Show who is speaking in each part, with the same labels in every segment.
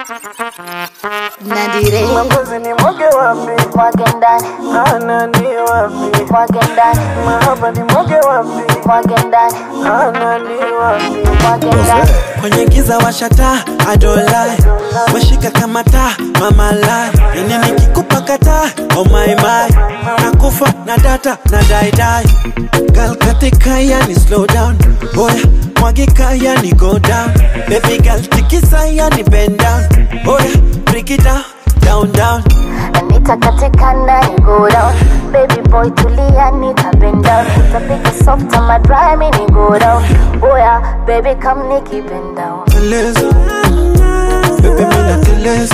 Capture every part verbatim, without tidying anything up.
Speaker 1: Nadire
Speaker 2: Mwangozi ni mwage wapi?
Speaker 1: Mwage ndani
Speaker 2: Ana ni wapi?
Speaker 1: Mwage ndani
Speaker 2: Mahaba ni mwage wapi?
Speaker 1: Mwage ndani
Speaker 2: Ana ni wapi?
Speaker 1: Mwage ndani
Speaker 3: Kwenye giza washata, I don't lie. Washika kama taa, mama lie. Ini nikikupa kata, oh my my. Nakufa, na data, na die die. Girl katika yani slow down. Boya, mwagika yani go down. Baby girl tikisa yani bend down. Boya, break it down, down down.
Speaker 1: Anita katika ndani go down. Baby boy tulia nita bend down. Utapika soft on my dry mini go down. Boya baby come niki bend down.
Speaker 3: Teleza, baby mina teleza.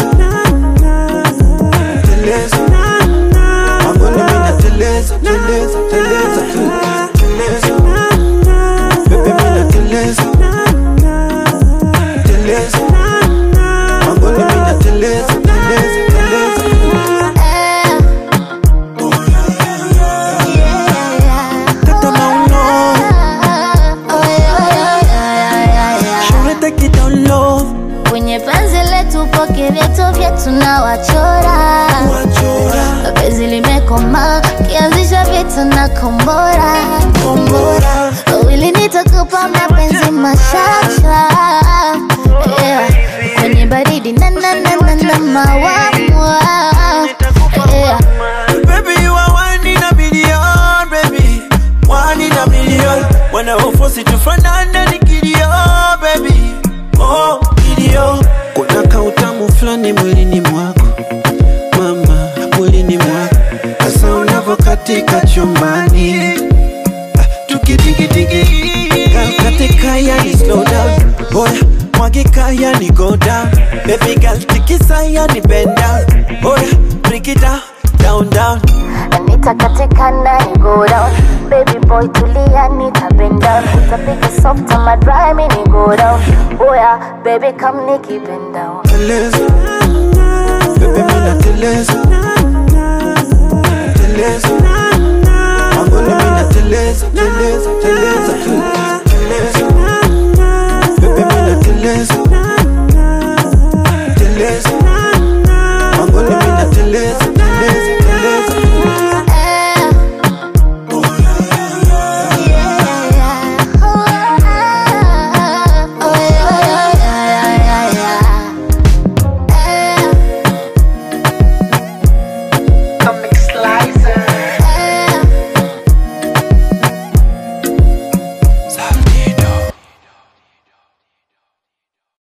Speaker 3: Teleza, mangoni mina teleza, teleza, teleza, teleza. Baby mina teleza. Teleza, mangoni mina teleza, teleza, teleza. Tata mauno, shure take it down low.
Speaker 1: Kwenye penzi letu poke vyetu vyetu na wachora
Speaker 3: Wachora,
Speaker 1: penzi limekoma kianzisha vitu na kombora
Speaker 3: kombora.
Speaker 1: Wili nitakupa mapenzi mashasha yeah. Kwenye baridi na na na na na mawamwa yeah.
Speaker 3: Baby, you are one in a million, baby. One in a million. When I force it to fanana ni kidio, baby. Oh, kidio. Kuna kautamu flani mwilini mwako, mama, mwilini mwako. Asa unavokatika chumbani, tukitiki tiki. Katika yani slow down. Boya, mwagika yani go down. Baby girl tikisa yani bend down. Boya, break it down, down down.
Speaker 1: Anita katika ndani go down. Baby boy tulia nita bend down. Utapika soft on my dry mini go down. Boya baby come niki bend down.
Speaker 3: Teleza, baby mina teleza. Teleza, mangoni mina teleza, teleza, teleza, teleza.